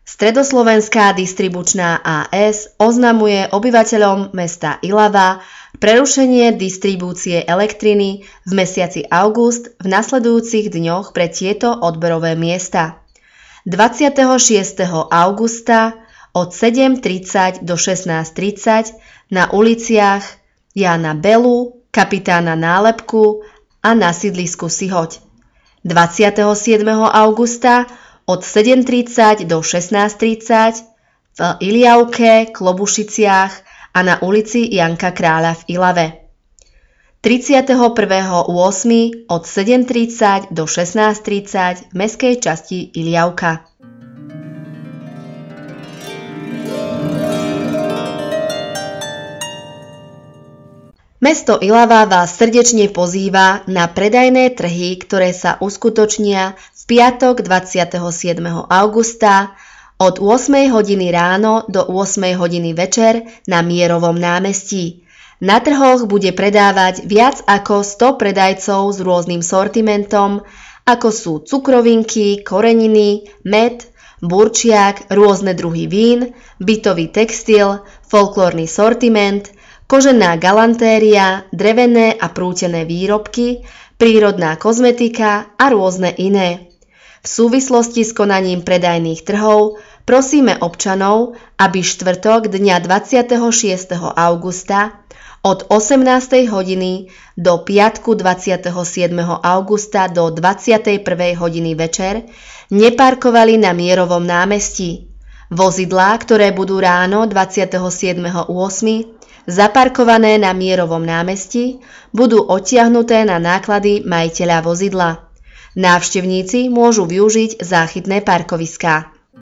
Stredoslovenská distribučná AS oznamuje obyvateľom mesta Ilava prerušenie distribúcie elektriny v mesiaci august v nasledujúcich dňoch pre tieto odberové miesta. 26. augusta od 7:30 do 16:30 na uliciach Jána Belu, Kapitána Nálepku a na sídlisku Sihoď. 27. augusta od 7:30 do 16:30 v Iliavke, Klobušiciach a na ulici Janka Kráľa v Ilave. 31.8. od 7:30 do 16:30 v mestskej časti Iliavka. Mesto Ilava vás srdečne pozýva na predajné trhy, ktoré sa uskutočnia v piatok 27. augusta od 8 hodiny ráno do 8 hodiny večer na Mierovom námestí. Na trhoch bude predávať viac ako 100 predajcov s rôznym sortimentom, ako sú cukrovinky, koreniny, med, burčiak, rôzne druhy vín, bytový textil, folklórny sortiment, kožená galantéria, drevené a prútené výrobky, prírodná kozmetika a rôzne iné. V súvislosti s konaním predajných trhov prosíme občanov, aby štvrtok dňa 26. augusta od 18. hodiny do piatku 27. augusta do 21. hodiny večer neparkovali na Mierovom námestí. Vozidlá, ktoré budú ráno 27.8. zaparkované na Mierovom námestí, budú odtiahnuté na náklady majiteľa vozidla. Návštevníci môžu využiť záchytné parkoviská.